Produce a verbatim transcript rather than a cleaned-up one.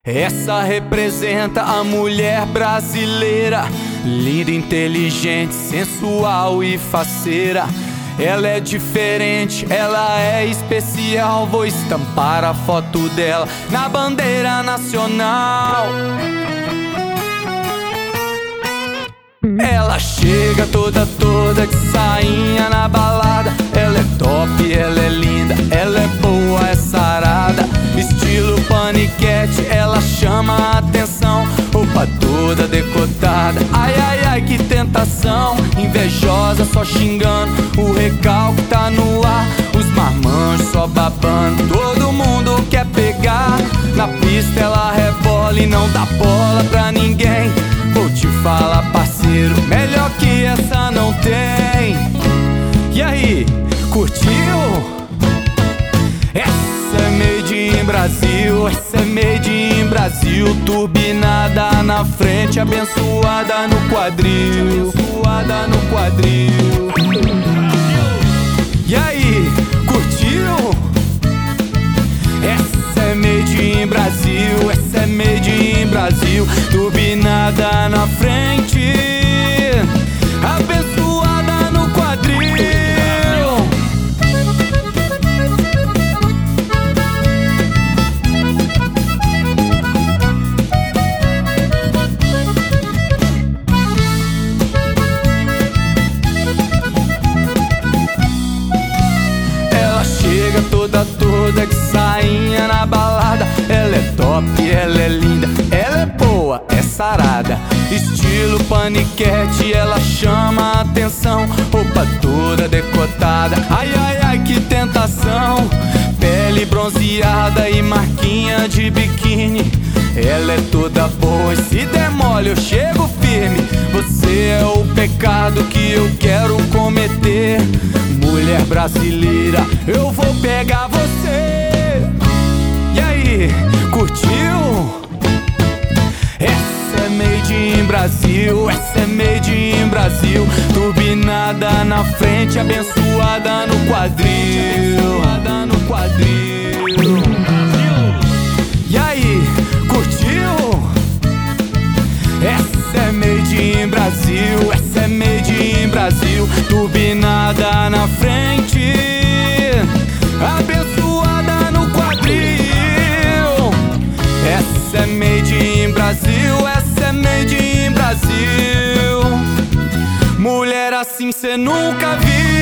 Essa representa a mulher brasileira, linda, inteligente, sensual e faceira. Ela é diferente, ela é especial. Vou estampar a foto dela na bandeira nacional. Ela chega toda toda de sainha na balada. Ela é top, ela é linda, ela é boa, é sarada. Estilo paniquete, ela chama a atenção. Roupa toda decotada, ai ai ai que tentação. Invejosa só xingando, o recalque tá no ar. Os marmanjos só babando, todo mundo quer pegar. Na pista ela rebola e não dá bola pra ninguém. Vou te falar, parceiro, melhor que essa não tem. E aí, curtiu? Essa é made in Brasil, essa é made in Brasil. Turbinada na frente, abençoada no quadril, abençoada no quadril. E aí, curtiu? Essa é made in Brasil, essa é made in Brasil. Turbinada na frente, abençoada no quadril. Ela chega toda toda de sainha na balada. Ela é top, ela é linda, ela é boa, é sarada. Estilo paniquete, ela chama a atenção. Roupa toda decotada, ai ai ai que tentação. Pele bronzeada e marquinha de biquíni. Ela é toda boa e se der mole eu chego firme. Você é o pecado que eu quero cometer. Mulher brasileira, eu vou pegar você. E aí, curtiu? Essa é made in Brasil, essa é made in Brasil. Turbinada na frente, abençoada no quadril, abençoada no quadril. E aí, curtiu? Essa é made in Brasil, essa é made in Brasil. Turbinada na frente, abençoada no quadril. Essa é made in Brasil, essa é made in Brasil. Mulher assim cê nunca viu.